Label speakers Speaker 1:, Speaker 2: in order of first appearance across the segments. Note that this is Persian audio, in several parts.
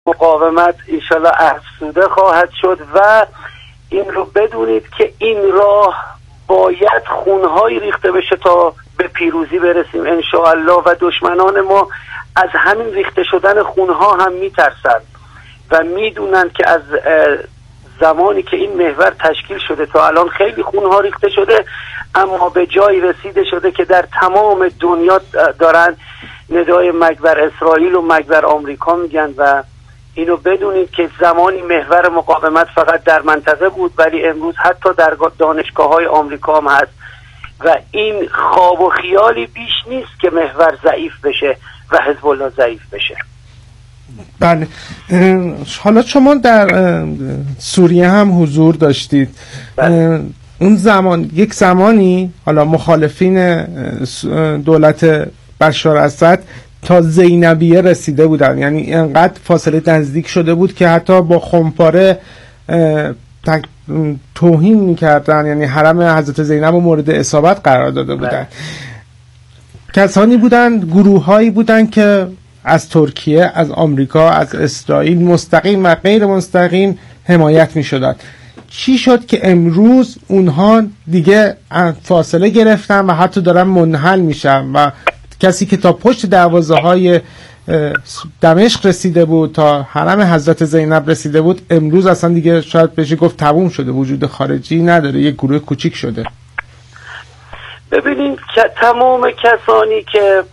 Speaker 1: مقاومت انشالله افزوده خواهد شد و این رو بدونید که این راه باید خونهایی ریخته بشه تا به پیروزی برسیم انشاءالله و دشمنان ما از همین ریخته شدن خونها هم میترسند و میدونن که از زمانی که این محور تشکیل شده تا الان خیلی خونها ریخته شده، اما به جایی رسیده شده که در تمام دنیا دارن ندای مگبر اسرائیل و مگبر آمریکا میگن و اینو بدونید که زمانی محور مقاومت فقط در منطقه بود، ولی امروز حتی در دانشگاه‌های آمریکا هم هست و این خواب و خیالی بیش نیست که محور ضعیف بشه و حزب الله ضعیف بشه.
Speaker 2: بله، حالا شما در سوریه هم حضور داشتید. بله. اون زمان یک زمانی حالا مخالفین دولت بشار اسد تا زینبیه رسیده بودن، یعنی انقدر فاصله نزدیک شده بود که حتی با خمپاره توهین میکردن، یعنی حرم حضرت زینب و مورد اصابت قرار داده بودن. کسانی بودن، گروهایی بودن که از ترکیه، از آمریکا، از اسرائیل مستقیم و غیر مستقیم حمایت میشدن. چی شد که امروز اونها دیگه فاصله گرفتن و حتی دارن منحل میشن و کسی که تا پشت دروازه‌های دمشق رسیده بود، تا حرم حضرت زینب رسیده بود، امروز اصلا دیگه شاید بشه گفت تموم شده، وجود خارجی نداره، یک گروه کوچیک شده؟
Speaker 1: ببینید که تمام کسانی که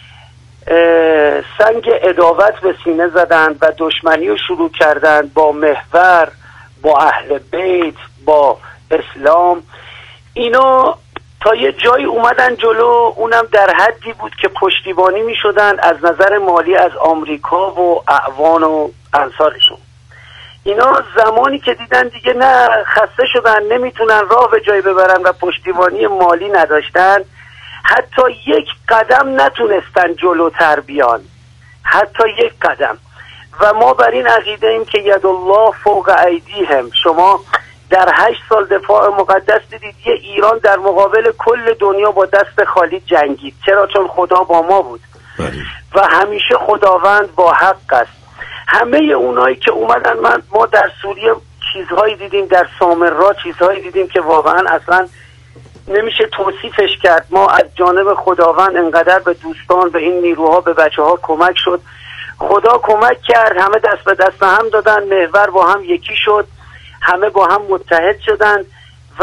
Speaker 1: سنگ عداوت به سینه زدند و دشمنی رو شروع کردند با محور، با اهل بیت، با اسلام، اینا تا یه جایی اومدن جلو، اونم در حدی بود که پشتیبانی می شدن از نظر مالی از آمریکا و اعوان و انصارشون. اینا زمانی که دیدن دیگه نه، خسته شدن، نمیتونن راه به جای ببرن و پشتیبانی مالی نداشتن، حتی یک قدم نتونستن جلوتر بیان، حتی یک قدم. و ما بر این عقیده ایم که ید الله فوق ایدیهم. شما در 8 سال دفاع مقدس دیدید یه ایران در مقابل کل دنیا با دست خالی جنگید. چرا؟ چون خدا با ما بود و همیشه خداوند با حق است. همه اونایی که اومدن، ما در سوریه چیزهایی دیدیم، در سامرا چیزهایی دیدیم که واقعا اصلا نمیشه توصیفش کرد. ما از جانب خداوند انقدر به دوستان، به این نیروها، به بچه ها کمک شد. خدا کمک کرد، همه دست به دست هم دادن، محور با هم یکی شد، همه با هم متحد شدن و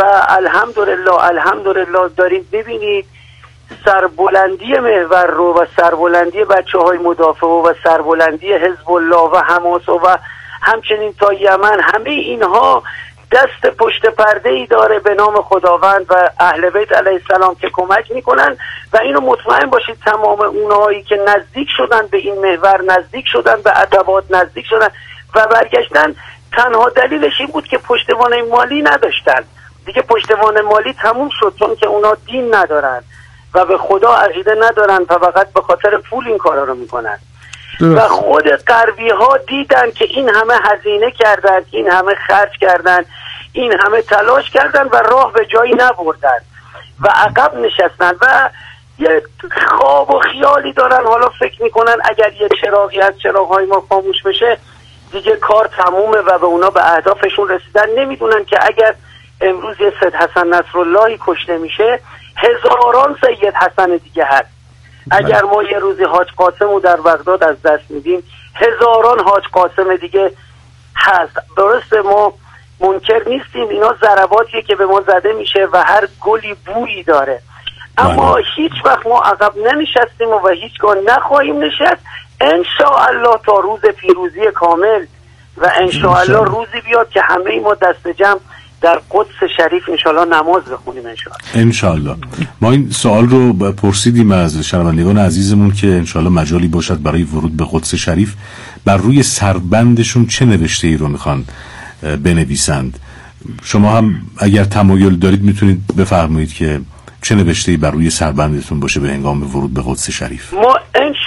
Speaker 1: الحمدلله دارید ببینید سربلندی محور رو و سربلندی بچه های مدافع و سربلندی حزب الله و حماس و همچنین تا یمن، همه اینها دست پشت پرده ای داره به نام خداوند و اهل بیت علیه السلام که کمک میکنن. و اینو مطمئن باشید تمام اونهایی که نزدیک شدن به این محور، نزدیک شدن به عدوات، نزدیک شدن و برگشتن، تنها دلیلش این بود که پشتوانه مالی نداشتن. دیگه پشتوانه مالی تموم شد، چون که اونا دین ندارن و به خدا عقیده ندارن و فقط به خاطر پول این کارا رو میکنن. و خود غربی ها دیدن که این همه هزینه کردن، این همه خرج کردن، این همه تلاش کردن و راه به جایی نبردن و عقب نشستن و یه خواب و خیالی دارن. حالا فکر میکنن اگر یه چراغی از چراغ‌های ما خاموش بشه دیگه کار تمومه و به اونا به اهدافشون رسیدن. نمیدونن که اگر امروز یه سید حسن نصراللهی کشته میشه، هزاران سید حسن دیگه هست. اگر ما یه روزی حاج قاسم رو در بغداد از دست میدیم، هزاران حاج قاسم دیگه هست. درسته ما منکر نیستیم، اینا ضرباتیه که به ما زده میشه و هر گلی بویی داره، اما هیچ وقت ما عقب ننشستیم و هیچگاه نخواهیم نشست، انشاءالله تا روز پیروزی کامل و انشاءالله روزی بیاد که همه ما دست جمع در قدس شریف انشاءالله نماز بخونیم
Speaker 3: انشاءالله. ما این سوال رو پرسیدیم از شنوندگان عزیزمون که انشاءالله مجالی باشد برای ورود به قدس شریف بر روی سربندشون چه نوشته ای رو میخوان بنویسند. شما هم اگر تمایل دارید میتونید بفرمایید که چه نوشته‌ای بر روی سربندتون باشه به هنگام ورود به قدس شریف.
Speaker 1: ما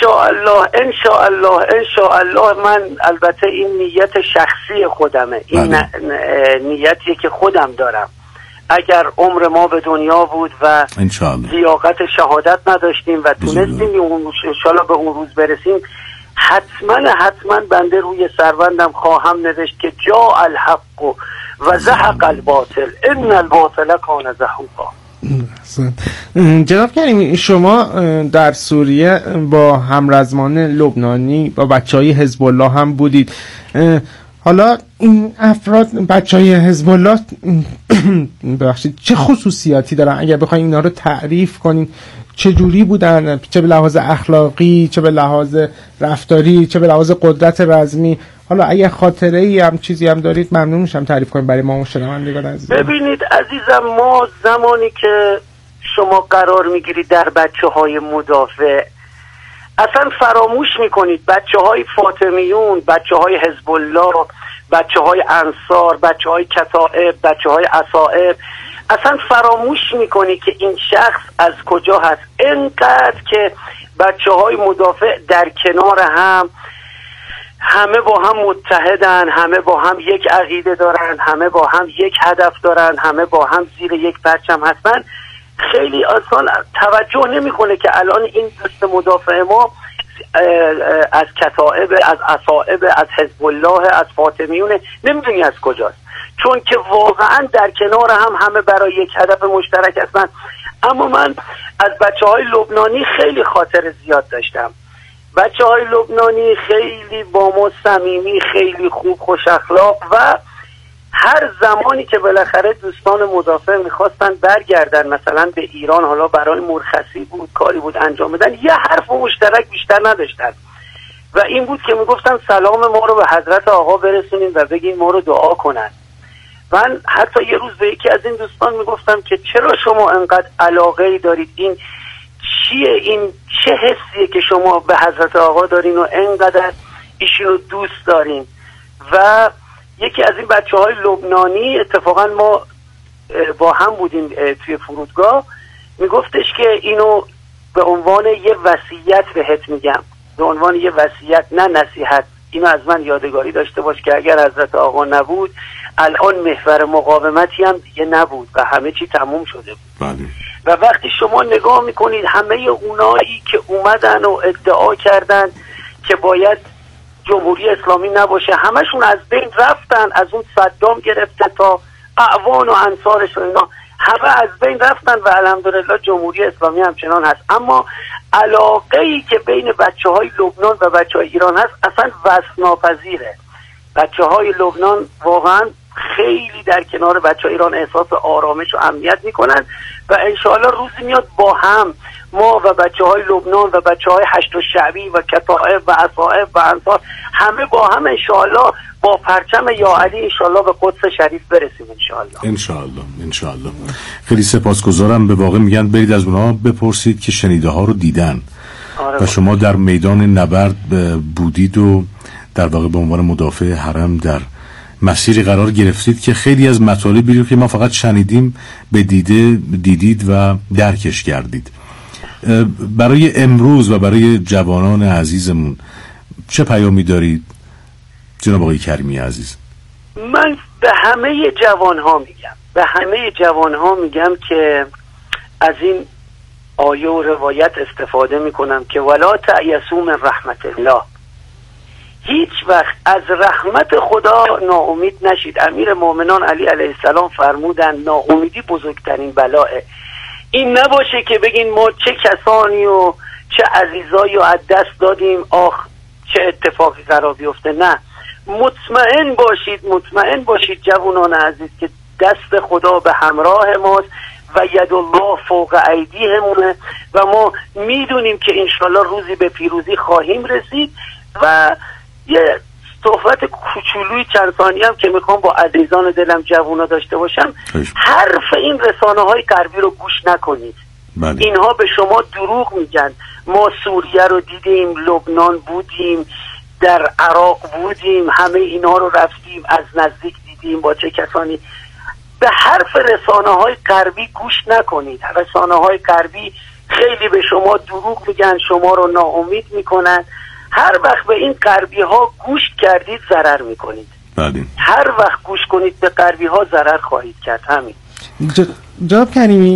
Speaker 1: انشاءالله من البته این نیت شخصی خودمه، این نیتیه که خودم دارم. اگر عمر ما به دنیا بود و لیاقت شهادت نداشتیم و تونستیم انشاءالله به اون روز برسیم، حتما بنده روی سروندم خواهم نوشت که جا الحق و زهق الباطل ان الباطل کان زهوقا.
Speaker 2: جناب کریمی، شما در سوریه با همرزمان لبنانی با بچهای حزب الله هم بودید. حالا این افراد بچهای حزب الله ببخشید چه خصوصیاتی دارن؟ اگر بخواید اینا رو تعریف کنین چه جوری بودن، چه به لحاظ اخلاقی، چه به لحاظ رفتاری، چه به لحاظ قدرت رزمی؟ حالا اگه خاطره ای هم چیزی هم دارید ممنون میشم تعریف کنید برای ما شنوندگان عزیز.
Speaker 1: ببینید عزیزم، ما زمانی که شما قرار میگیرید در بچه‌های مدافع اصلا فراموش میکنید بچه‌های فاطمیون، بچه‌های حزب الله، بچه‌های انصار، بچه‌های کتائب، بچه‌های عصائب، اصلا فراموش میکنید که این شخص از کجا هست. اینقدر که بچه‌های مدافع در کنار هم، همه با هم متحدن، همه با هم یک عقیده دارن، همه با هم یک هدف دارن، همه با هم زیر یک پرچم هستن. خیلی آسان توجه نمیکنه که الان این دست مدافع ما از کتائب، از عصائب، از حزب الله، از فاطمیون، نمیدونی از کجاست، چون که واقعا در کنار هم همه برای یک هدف مشترک هستن. اما من از بچه‌های لبنانی خیلی خاطر زیاد داشتم. بچه‌های لبنانی خیلی با ما صمیمی، خیلی خوب، خوش اخلاق و هر زمانی که بالاخره دوستان مدافع میخواستن برگردن مثلا به ایران، حالا برای مرخصی بود، کاری بود انجام بدن، یه حرف مشترک بیشتر نداشتن و این بود که میگفتن سلام ما رو به حضرت آقا برسونین و بگین ما رو دعا کنن. من حتی یه روز به یکی از این دوستان میگفتم که چرا شما انقدر علاقه دارید، این چیه، این چه حسیه که شما به حضرت آقا دارین و انقدر ایشون رو دوست دارین؟ و یکی از این بچه‌های لبنانی، اتفاقا ما با هم بودیم توی فرودگاه، میگفتش که اینو به عنوان یه وصیت بهت میگم، به عنوان یه وصیت نه نصیحت، اینو از من یادگاری داشته باش که اگر حضرت آقا نبود الان محور مقاومتی هم دیگه نبود و همه چی تموم شده بود. بله. و وقتی شما نگاه میکنید همه اونایی که اومدن و ادعا کردن که باید جمهوری اسلامی نباشه، همشون از بین رفتن، از اون صدام گرفته تا اعوان و انصارش و اینا همه از بین رفتن و الحمدلله جمهوری اسلامی همچنان هست. اما علاقه‌ای که بین بچه‌های لبنان و بچه‌های ایران هست اصلا وصف ناپذیره. بچه‌های لبنان واقعا خیلی در کنار بچه‌های ایران احساس آرامش و امنیت میکنن و انشاءالله روزی میاد با هم ما و بچه‌های لبنان و بچه‌های هشت الشعبی و کتائب و عصائب و انصار همه با هم انشاءالله با پرچم یا علی انشاءالله به قدس شریف برسیم
Speaker 3: انشاءالله. خیلی سپاسگزارم. به واقع میگن برید از اونها بپرسید که شنیده ها رو دیدن. و شما در میدان نبرد بودید و در واقع به عنوان مدافع حرم در مسیری قرار گرفتید که خیلی از مطالبی رو که ما فقط شنیدیم به دیدید و درکش کردید. برای امروز و برای جوانان عزیزمون چه پیامی دارید جناب آقای کریمی عزیز؟
Speaker 1: من به همه جوان ها میگم که از این آیه و روایت استفاده میکنم که ولا تأیسوا من رحمت الله، هیچ وقت از رحمت خدا ناامید نشید. امیر مومنان علی علیه السلام فرمودن ناامیدی بزرگترین بلاه. این نباشه که بگین ما چه کسانی و چه عزیزایی رو از دست دادیم، آخ چه اتفاقی قرار بیفته. نه، مطمئن باشید جوانان عزیز که دست خدا به همراه ماست و ید الله فوق ایدیهمونه و ما میدونیم که انشالله روزی به پیروزی خواهیم رسید. و یه صحبت کوچولوی چند ثانیه هم که میخوام با عزیزان دلم جوونا داشته باشم، حرف این رسانه‌های غربی رو گوش نکنید. بله. اینها به شما دروغ میگن. ما سوریه رو دیدیم، لبنان بودیم، در عراق بودیم، همه اینها رو رفتیم از نزدیک دیدیم با چه کسانی. به حرف رسانه‌های غربی گوش نکنید. رسانه‌های غربی خیلی به شما دروغ میگن، شما رو ناامید میکنن. هر وقت به این غربی ها گوش کردید ضرر میکنید. هر وقت گوش کنید به غربی ها ضرر خواهید کرد. همین.
Speaker 2: جناب کریمی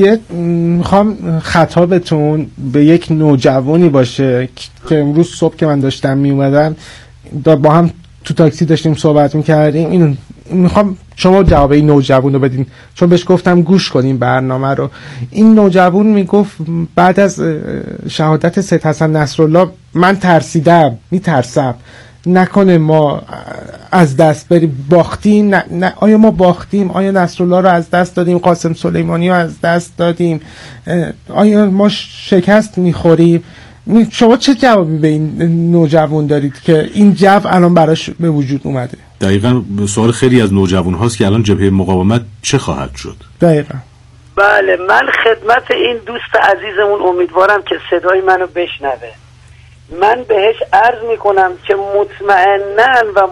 Speaker 2: میخوام خطابتون به یک نوجوانی باشه که امروز صبح که من داشتم میومدم با هم تو تاکسی داشتیم صحبت میکردیم. اینو میخوام شما جواب این نوجوان رو بدین، چون بهش گفتم گوش کنیم برنامه رو. این نوجوان میگفت بعد از شهادت سید حسن نصرالله من میترسم نکنه ما از دست بریم. باختیم؟ نه. آیا ما باختیم؟ آیا نصرالله رو از دست دادیم؟ قاسم سلیمانی رو از دست دادیم؟ آیا ما شکست میخوریم؟ شما چه جوابی به این نوجوان دارید که این جو الان براش به وجود اومده؟
Speaker 3: دقیقاً سوال خیلی از نوجوان هاست که الان جبهه مقاومت چه خواهد شد.
Speaker 2: دقیقاً.
Speaker 1: بله، من خدمت این دوست عزیزمون امیدوارم که صدای منو بشنوه. من بهش عرض میکنم که مطمئناً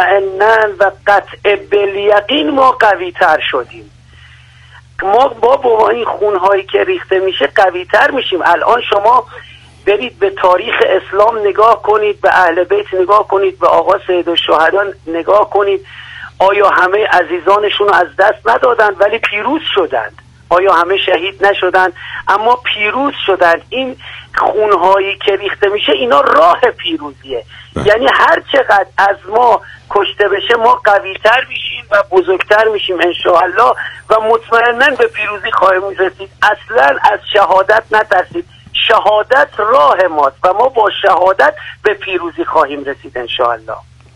Speaker 1: و قطع بالیقین ما قوی تر شدیم. ما با این خونهایی که ریخته میشه قوی تر میشیم. الان شما برید به تاریخ اسلام نگاه کنید، به اهل بیت نگاه کنید، به آقا سیدالشهدا نگاه کنید. آیا همه عزیزانشون رو از دست ندادند ولی پیروز شدند؟ آیا همه شهید نشدند اما پیروز شدند؟ این خونهایی که ریخته میشه اینا راه پیروزیه. یعنی هر چقدر از ما کشته بشه ما قوی‌تر میشیم و بزرگتر میشیم انشاءالله و مطمئناً به پیروزی خواهیم رسید. اصلاً از شهادت نترسید، شهادت راه ماست و ما با شهادت به پیروزی خواهیم رسید انشاءالله.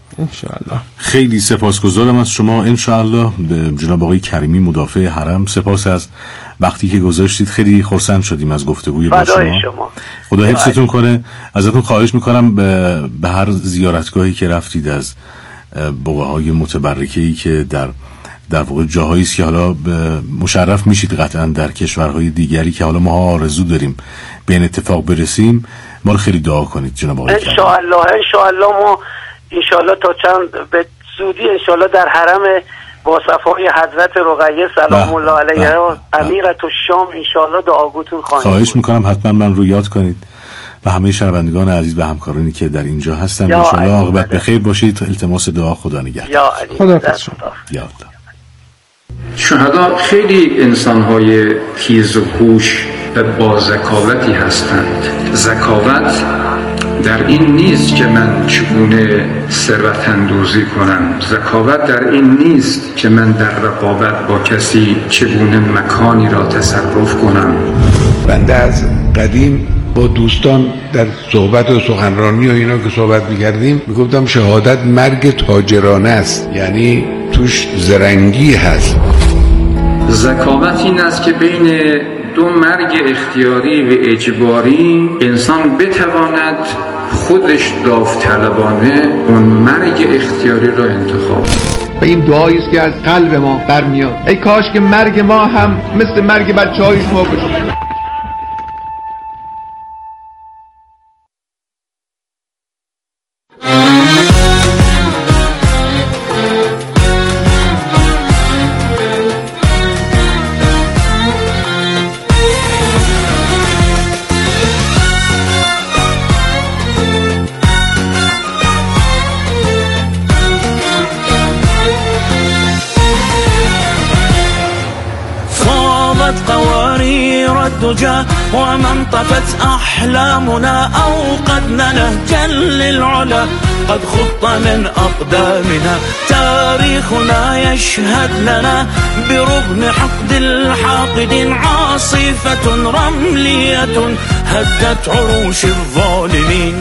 Speaker 3: خیلی سپاسگزارم از شما. انشاءالله جناب آقای کریمی مدافع حرم، سپاس از وقتی که گذاشتید. خیلی خرسند شدیم از گفتگوی با شما. خدا حفظتون کنه. ازتون خواهش میکنم به هر زیارتگاهی که رفتید از بقعه‌های متبرکه‌ای که در واقع جاهایی است که حالا مشرف میشید قطعا در کشورهای دیگری که حالا ما آرزو داریم به این اتفاق برسیم، ما رو خیلی دعا کنید جناب آقای کریمی.
Speaker 1: انشاءالله ما انشاءالله تا چند به زودی انشاءالله در حرم با صفای حضرت رقیه سلام الله علیها امیرة الشام انشاءالله دعاگوتون خواهیم.
Speaker 3: خواهش میکنم حتما من رو یاد کنید و همه شنوندگان عزیز و همکارانی که در اینجا هستن انشاءالله عاقبت بخیر باشید. التماس دعا خدا نگهدار.
Speaker 2: خدا
Speaker 4: شهدا خیلی انسان‌های تیز و هوش و با ذکاوتی هستند. ذکاوت در این نیست که من چگونه ثروت اندوزی کنم، ذکاوت در این نیست که من در رقابت با کسی چگونه مکانی را تصرف کنم.
Speaker 5: بنده از قدیم با دوستان در صحبت و سخنرانی و اینا که صحبت می‌کردیم میگفتم شهادت مرگ تاجرانه است، یعنی توش زرنگی هست.
Speaker 4: ذکاوت این است که بین دو مرگ اختیاری و اجباری انسان بتواند خودش داوطلبانه اون مرگ اختیاری را انتخاب.
Speaker 6: و این دعایی است که از قلب ما برمیاد، ای کاش که مرگ ما هم مثل مرگ بچه‌های شما باشه.
Speaker 7: ومن طفت أحلامنا أوقدنا نهجا للعلا قد خط من أقدامنا تاريخنا يشهد لنا برغم حقد الحاقد عاصفة رملية هدت عروش الظالمين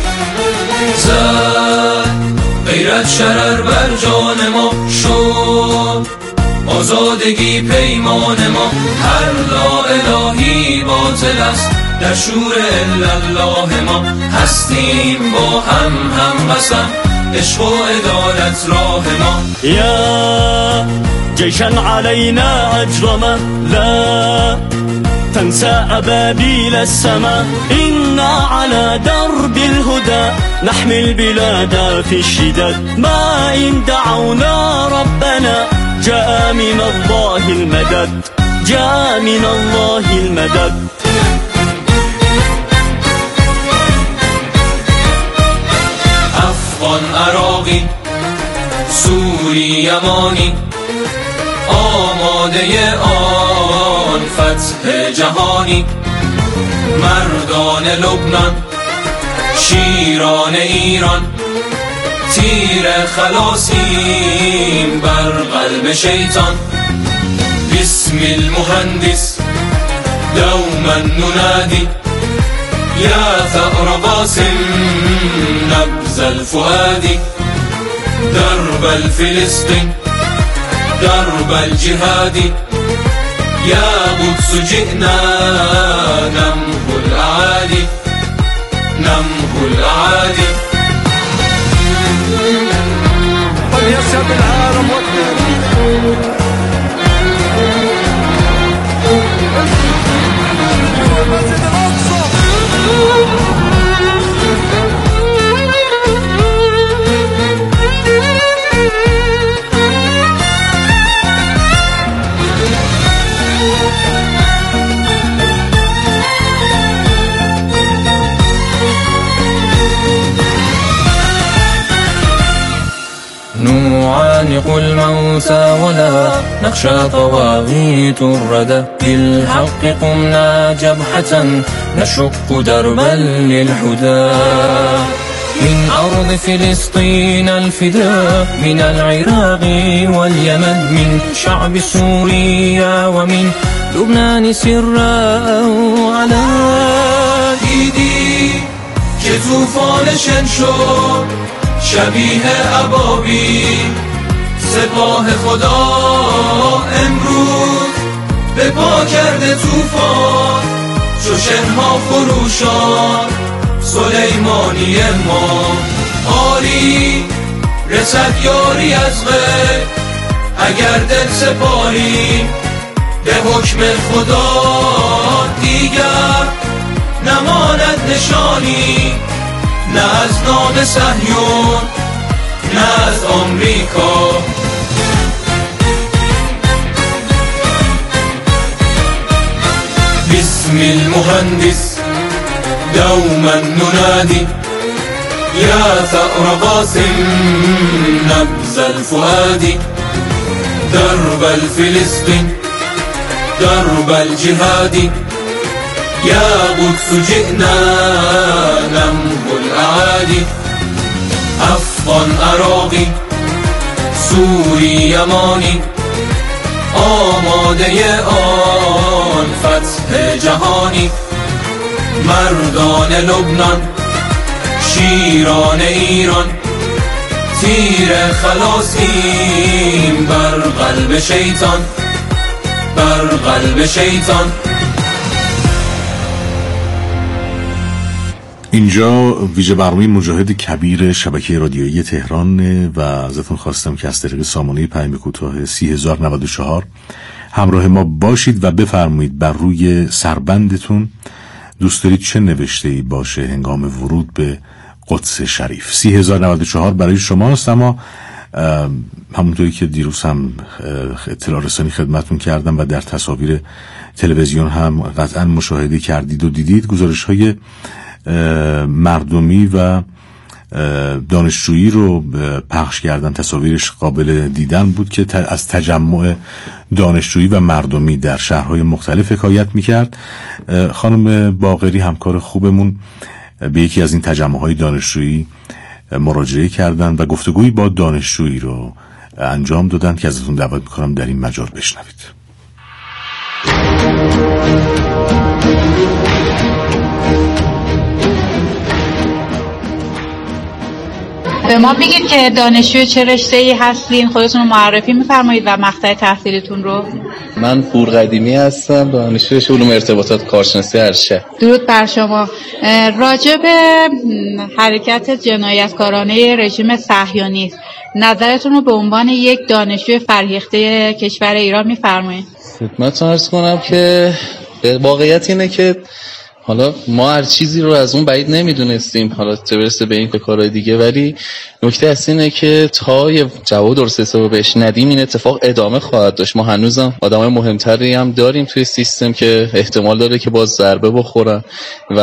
Speaker 7: زاد غیرت شرر بر جان ما شد آزادگی پیمان ما هر لا الهی باطل است در شور الا الله ما هستیم با هم قسم عشق و عدالت راه ما یا جیشا علینا اجرما لا تنسى أبابيل السماء إنا على درب الهدى نحمي البلاد في الشداد ما إن دعونا ربنا جاء من الله المدد جاء من الله المدد افغان عراقی سوری یمانی آماده ایران فتح جهانی، مردان لبنان شیران ایران، تیر خلاصیم بر قلب شیطان. بسم المهندس دوما ننادي يا ثأر قاسم نبز الفؤاد، درب الفلسطين درب الجهاد، يا قدس جئنا نمحو الأعادي نمحو الأعادي. وليشهد العالم نعانق الموتى ولا نخشى طواغيت الردى، بالحق قمنا جبحة نشق دربا للحدى. من أرض فلسطين الفداء، من العراق واليمن، من شعب سوريا ومن لبنان سرا على دیدی که طوفان شن شد شبیه ابابی، سپاه خدا امروز به پا کرده طوفان، چو شنها خروشان سلیمانی ما. آری رسد یاری از غیر اگر دل سپاری، به حکم خدا دیگر نماند نشانی، نه از نام صهیون نه از آمریکا. بسم المهندس دوما ننادي يا ثأر قاسم نبز الفؤاد، درب الفلسطين درب الجهاد، يا قدس جئنا نمحو الأعادي. أفغان عراقی سوری یمانی، آماده آن فتح جهانی، مردان لبنان شیران ایران، تیر خلاصیم بر قلب شیطان بر قلب شیطان.
Speaker 3: اینجا ویژه برنامه مجاهد کبیر شبکه رادیویی تهران و ازتون خواستم که از طریق سامانه پیام کوتاه 3094 همراه ما باشید و بفرمایید بر روی سربندتون دوست دارید چه نوشته‌ای باشه هنگام ورود به قدس شریف. 3094 برای شماست، اما همونطوری که دیروز هم اطلاع رسانی خدمتون کردم و در تصاویر تلویزیون هم قطعا مشاهده کردید و دیدید، گزارش‌های مردمی و دانشجویی رو پخش کردن. تصاویرش قابل دیدن بود که از تجمع دانشجویی و مردمی در شهرهای مختلف حکایت میکرد. خانم باقری همکار خوبمون به یکی از این تجمعهای دانشجویی مراجعه کردن و گفتگویی با دانشجویی رو انجام دادن که ازتون دعوت میکنم در این مجال بشنوید.
Speaker 8: به ما بگید که دانشجوی چه رشته‌ای هستین، خودتون رو معرفی می‌فرمایید و مقطع تحصیلیتون رو.
Speaker 9: من پور قدیمی هستم، دانشجوی علوم ارتباطات کارشناسی ارشد.
Speaker 8: درود بر شما. راجع به حرکت جنایتکارانه رژیم صهیونیست نظرتون رو به عنوان یک دانشجوی فرهیخته کشور ایران می‌فرمایید؟
Speaker 9: خدمتتون عرض کنم که واقعیت اینه که حالا ما هر چیزی رو از اون بعید نمیدونستیم، حالا چه برسه به این کارهای دیگه، ولی نکته اصلی اینه که تا یه جواب درست حسابی بهش ندیم این اتفاق ادامه خواهد داشت. ما هنوزم آدمای مهمتری هم داریم توی سیستم که احتمال داره که باز ضربه بخورن و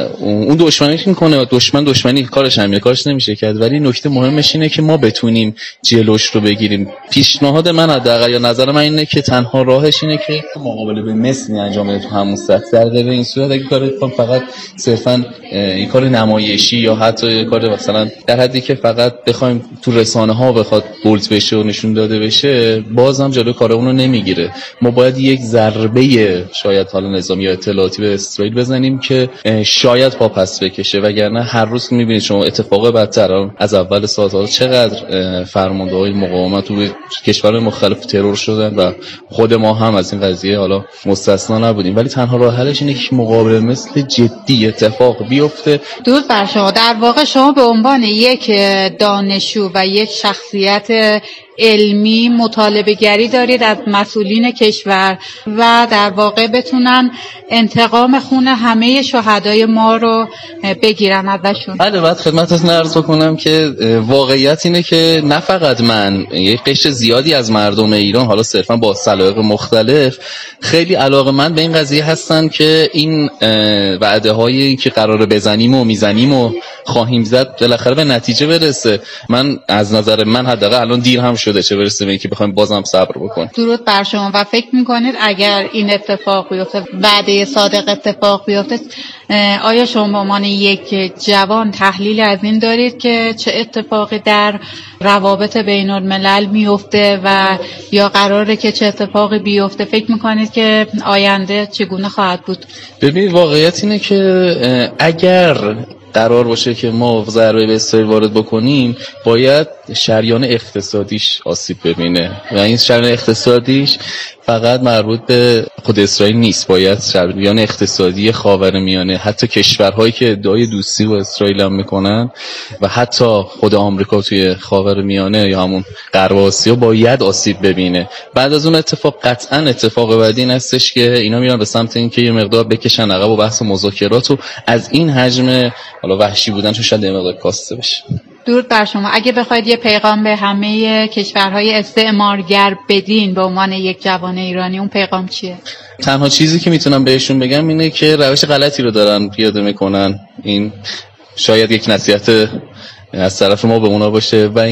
Speaker 9: اون دشمنیش میکنه. دشمنی کارش همینه، کارش نمیشه کرد، ولی نکته مهمش اینه که ما بتونیم جلوش رو بگیریم. پیشنهاد من حداقل یا نظر من اینه که تنها راهش اینه که مقابله به مثل انجام بده تو همون سطح. در غیر این صورت اگه کار فقط صرفا این کار نمایشی یا حتی کار مثلا در حدی که فقط بخوایم تو رسانه ها بخواد بولد بشه و نشون داده بشه، بازم جلوی کارمون رو نمیگیره. ما باید یک ضربه شاید حالا نظامی یا اطلاعاتی به اسرائیل بزنیم که شاید پا پس بکشه، وگرنه هر روز میبینید شما اتفاق بدتر از اول سال چقدر فرمانده‌های مقاومت تو کشورهای مختلف ترور شدن و خود ما هم از این قضیه حالا مستثنا نبودیم، ولی تنها راه حلش اینه که مقابله مثل جدی اتفاق بیفته.
Speaker 8: درود بر شما. در واقع شما به عنوان یک دانشجو و یک شخصیت علمی مطالبه گری دارید از مسئولین کشور و در واقع بتونن انتقام خون همه شهدای ما رو بگیرن ازشون.
Speaker 9: بله، بعد خدمتتون عرض بکنم که واقعیت اینه که نه فقط من، یک قشر زیادی از مردم ایران حالا صرفا با سلایق مختلف خیلی علاقه‌مند به این قضیه هستن که این وعده هایی که قراره بزنیم و میزنیم و خواهیم زد بالاخره به نتیجه برسه. من از نظر من حداقل الان دیر هم شده، چه برسه به اینکه بخوایم بازم صبر بکنیم.
Speaker 8: درود بر شما. و فکر میکنید اگر این اتفاق بیفته، وعده صادق اتفاق بیفته، آیا شما به عنوان یک جوان تحلیل از این دارید که چه اتفاقی در روابط بین الملل میفته و یا قراره که چه اتفاقی بیفته؟ فکر میکنید که آینده چگونه خواهد بود؟
Speaker 9: ببینید واقعیت اینه که اگر قرار باشه که ما ضربه به اسرائیل وارد بکنیم، باید شریان اقتصادیش آسیب ببینه و این شریان اقتصادیش فقط مربوط به خود اسرائیل نیست، باید شریان اقتصادی خاورمیانه، حتی کشورهایی که ادعای دوستی با اسرائیل هم میکنن و حتی خود آمریکا توی خاورمیانه یا همون غرب آسیا باید آسیب ببینه. بعد از اون اتفاق قطعا اتفاق بعدی این هستش که اینا میرن به سمت اینکه یه مقدار بکشن عقب و بحث مذاکرات و از این حجم حالا وحشی بودن چون شاید یه مقدار کاسته بشه.
Speaker 8: درود بر شما. اگه بخواید یه پیغام به همه کشورهای استعمارگر بدین به عنوان یک جوان ایرانی، اون پیغام چیه؟
Speaker 9: تنها چیزی که میتونم بهشون بگم اینه که روش غلطی رو دارن پیاده میکنن. این شاید یک نصیحت از طرف ما به اونا باشه و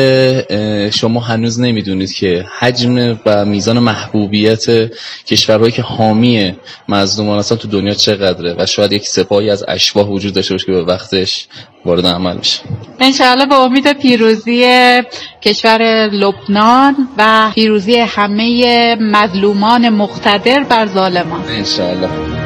Speaker 9: اینکه شما هنوز نمیدونید که حجم و میزان محبوبیت کشورهایی که حامی مظلومان هستن تو دنیا چقدره و شاید یک سپاهی از اشباح وجود داشته باشه که به وقتش وارد عمل بشه.
Speaker 8: انشاءالله به امید پیروزی کشور لبنان و پیروزی همه مظلومان مقتدر بر ظالمان.
Speaker 9: انشاءالله.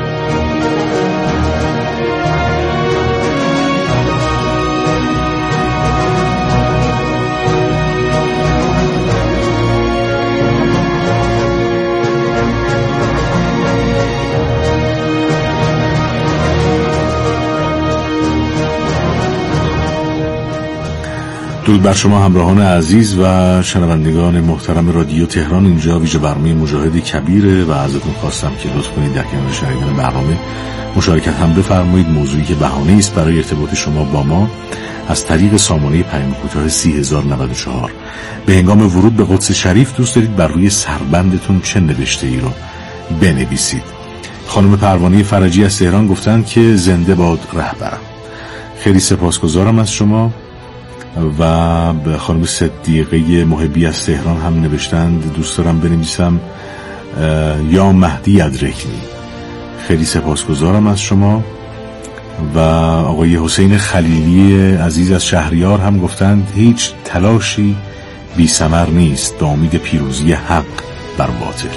Speaker 3: درود بر شما همراهان عزیز و شنوندگان محترم رادیو تهران. اینجا ویژه برنامه مجاهد کبیره و ازتون خواستم که لطف کنید در کنار شنیدن برنامه مشارکت هم بفرمایید. موضوعی که بهانه است برای ارتباط شما با ما از طریق سامانه پیام کوتاه 30094. به هنگام ورود به قدس شریف دوست دارید بر روی سربندتون چه نوشته‌ای رو بنویسید. خانم پروانه فرجی از تهران گفتند که زنده باد رهبرم. خیلی سپاسگزارم از شما. و به خانم صدیقه محبی از تهران هم نوشتند دوست دارم بنویسم یا مهدی ادرکنی. خیلی سپاسگزارم از شما. و آقای حسین خلیلی عزیز از شهریار هم گفتند هیچ تلاشی بی ثمر نیست به امید پیروزی حق بر باطل.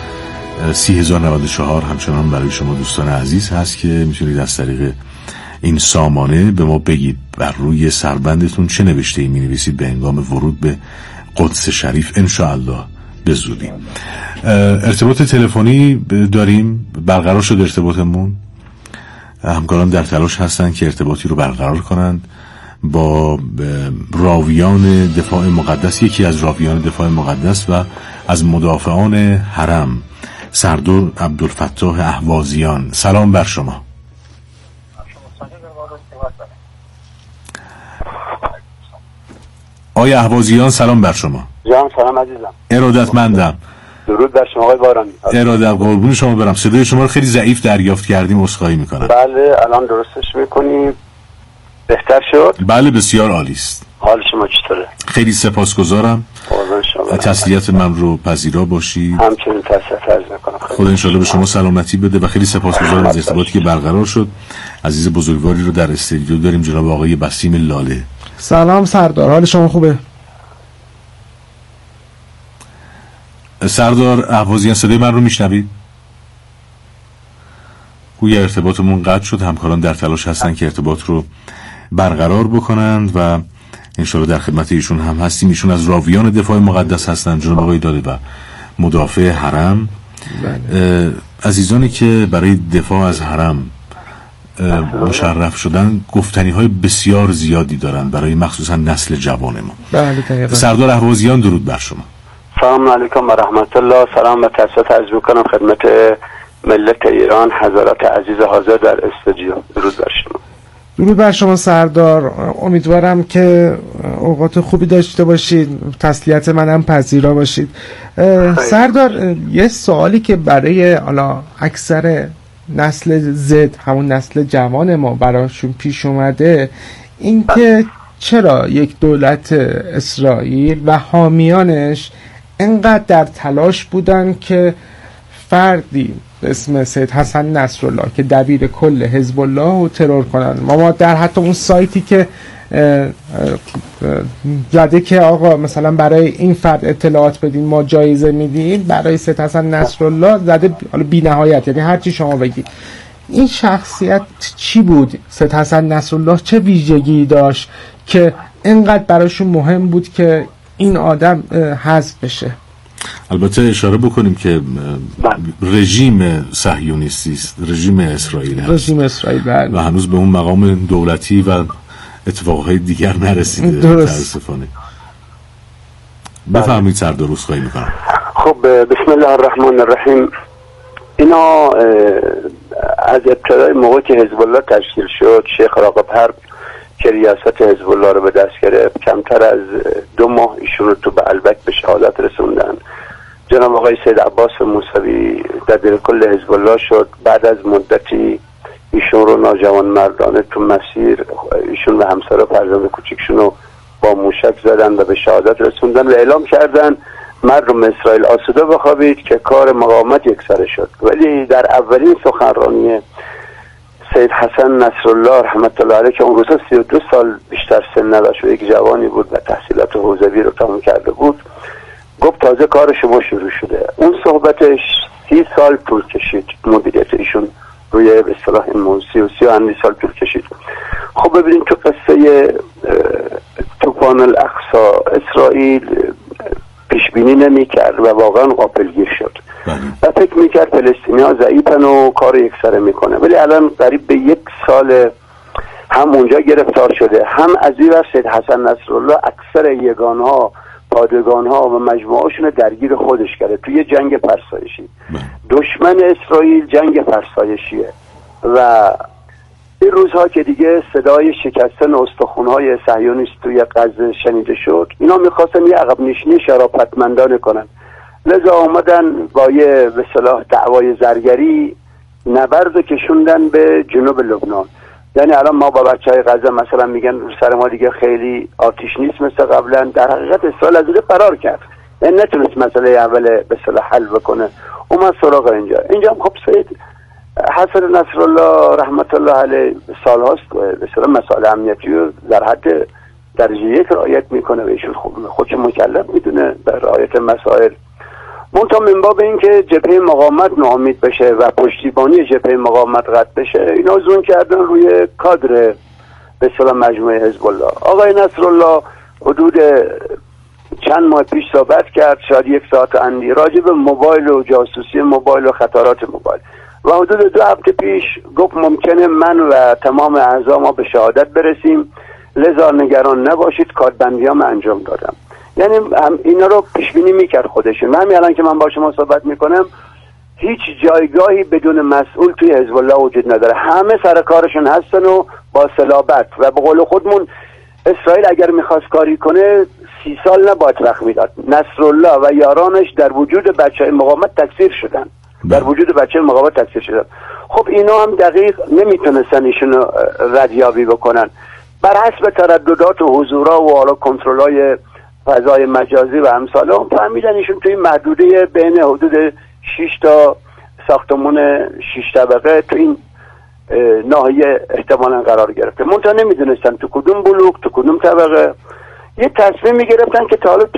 Speaker 3: 30094 همچنان برای شما دوستان عزیز هست که میتونید از طریق این سامانه به ما بگید بر روی سربندتون چه نوشته‌ای می‌نویسید به هنگام ورود به قدس شریف انشاءالله به زودی. ارتباط تلفنی داریم، برقرار شد ارتباطمون. همکاران در تلاش هستن که ارتباطی رو برقرار کنند با راویان دفاع مقدس، یکی از راویان دفاع مقدس و از مدافعان حرم، سردار عبدالفتاح اهوازیان. سلام بر شما. آقای اهوازیان سلام بر شما.
Speaker 10: جان سلام عزیزم.
Speaker 3: ارادتمندم.
Speaker 10: درود بر شما آقای بارانی.
Speaker 3: ارادت قربون شما برم. صدای شما رو خیلی ضعیف دریافت کردیم، عذرخواهی میکنم.
Speaker 10: بله الان درستش میکنیم. بهتر شد؟
Speaker 3: بله بسیار عالی است.
Speaker 10: حال شما چطوره؟
Speaker 3: خیلی سپاسگزارم. تسلیت من رو پذیرا باشید.
Speaker 10: همچنین تسلیت عرض میکنم.
Speaker 3: خدا انشالله به شما سلامتی بده و خیلی سپاسگزارم از ارتباطی که برقرار شد. عزیز بزرگواری رو در استودیو داریم، جناب آقای بسیم لاله.
Speaker 2: سلام سردار، حال شما خوبه؟
Speaker 3: سردار اهوازیان صدای من رو میشنوید؟ گویا ارتباطمون قطع شد. همکاران در تلاش هستن که ارتباط رو برقرار بکنند و انشالله در خدمت ایشون هم هستیم. ایشون از راویان دفاع مقدس هستند، جناب آقای داده و مدافع حرم. عزیزانی که برای دفاع از حرم مشرف شدن گفتنی های بسیار زیادی دارن برای مخصوصا نسل جوان ما.
Speaker 2: بله
Speaker 3: سردار اهوازیان درود بر شما.
Speaker 10: سلام علیکم و رحمت الله. سلام و تسلیت عرض میکنم خدمت ملت ایران، حضرات عزیز حاضر در استودیو. درود بر شما.
Speaker 2: درود بر شما سردار، امیدوارم که اوقات خوبی داشته باشید، تسلیت منم پذیرا باشید. سردار یه سوالی که برای اکثر نسل زد، همون نسل جوان ما، براشون پیش اومده این که چرا یک دولت اسرائیل و حامیانش انقدر در تلاش بودن که فردی به اسم سید حسن نصرالله که دبیر کل حزب الله رو ترور کنن. ما در حتی اون سایتی که زده که آقا مثلا برای این فرد اطلاعات بدین ما جایزه میدیم، برای سید حسن نصرالله زده بی نهایت، یعنی هر چی شما بگید. این شخصیت چی بود؟ سید حسن نصرالله چه ویژگی داشت که اینقدر براشون مهم بود که این آدم حذف بشه؟
Speaker 3: البته اشاره بکنیم که رژیم صهیونیستی است، رژیم اسرائیل هست.
Speaker 2: رژیم اسرائیل بله.
Speaker 3: و هنوز به اون مقام دولتی و اتفاقهای دیگر نرسیده متاسفانه. بفرمایید سردار، عذرخواهی میکنم.
Speaker 10: خب بسم الله الرحمن الرحیم. اینا از ابتدای موقعی که حزب الله تشکیل شد، شیخ راغب حرب که ریاست حزب الله رو به دست گرفت، کمتر از 2 ماه ایشون رو تو بعلبک به شهادت رسوندن. جناب آقای سید عباس موسوی دبیر کل حزب الله شد. بعد از مدتی ایشون رو ناجوان مردانه تو مسیر، ایشون و همسر و فرزند کوچیکشون رو با موشک زدن و به شهادت رسوندن و اعلام کردن مردم اسرائیل آسوده بخوابید که کار مقاومت یکسره شد. ولی در اولین سخنرانی سید حسن نصرالله رحمت الله علیه که اون روزا 32 سال بیشتر سن نداشت و یک جوانی بود و تحصیلات حوزوی رو تمام کرده بود، گفت تازه کار شما شروع شده. اون صحبتش 30 سال طول کشید، مدیریت ایشون روی به اصطلاح این موضوع 30 و اندی سال طول کشید. خب ببینید تو قصه طوفان الاقصی اسرائیل پیش بینی نمی‌کرد و واقعا غافلگیر شد و فکر می‌کرد فلسطینی‌ها ضعیفن و کار یکسره میکنه. ولی الان قریب به 1 سال هم اونجا گرفتار شده، هم از این ور سید حسن نصرالله اکثر یگان‌ها، پادگان‌ها و مجموعه‌شون درگیر خودش کرده توی یه جنگ فرسایشی. دشمن اسرائیل جنگ فرسایشیه و این روزها که دیگه صدای شکستن استخوان‌های صهیونیست توی غزه شنیده شد، اینا می‌خواستن یه عقب نشینی شرافتمندانه کنن، لذا آمدن با یه به اصطلاح دعوای زرگری نبرد کشوندن به جنوب لبنان. یعنی الان ما با بچهای غزه مثلا میگن سر ما دیگه خیلی آتش نیست مثل قبلا، در حقیقت اسرائیل از اونجا فرار کرد، یعنی نتونست مسئله اول به اصطلاح حل بکنه، اومد سراغ اینجا هم خب سید حسن نصرالله رحمت الله علیه سالهاست به اصطلاح مسائل امنیتی رو در حد درجه 1 رعایت میکنه و ایشون خودش مکلف میدونه در رعایت مسائل. منتها من باب این که جبهه مقاومت ناامید بشه و پشتیبانی جبهه مقاومت قطع بشه، اینا زون کردن روی کادر به اصطلاح مجموعه حزب الله. آقای نصرالله حدود چند ماه پیش صحبت کرد، شاید 1 ساعت اندی، راجع به موبایل و جاسوسی موبایل و خطرات موبایل و حدود 2 هفته پیش گفت ممکنه من و تمام اعضا ما به شهادت برسیم، لذا نگران نباشید، کاربندیام انجام دادم. یعنی اینا رو پیش بینی میکرد خودشون. همین الان که من با شما صحبت میکنم هیچ جایگاهی بدون مسئول توی حزب الله وجود نداره، همه سر کارشون هستن و با صلابت و به قول خودمون اسرائیل اگر میخواست کاری کنه 30 سال نباید وقت میداد. نصرالله و یارانش در وجود بچه مقاومت تکثیر شدن، در وجود بچه مقاومت تکثیر شدن. خب اینا هم دقیق نمیتونستن ایشونو ردیابی بکنن. بر حسب ترددات و حضورها و حالا کنترل‌های فضای مجازی و امثال هم فهمیدن ایشون توی محدوده بین حدود 6 تا ساختمان 6 طبقه تو این ناحیه احتمالاً قرار گرفته. منتها نمیدونستن تو کدوم بلوک، تو کدوم طبقه. یه تصمیم میگرفتن که تا حالا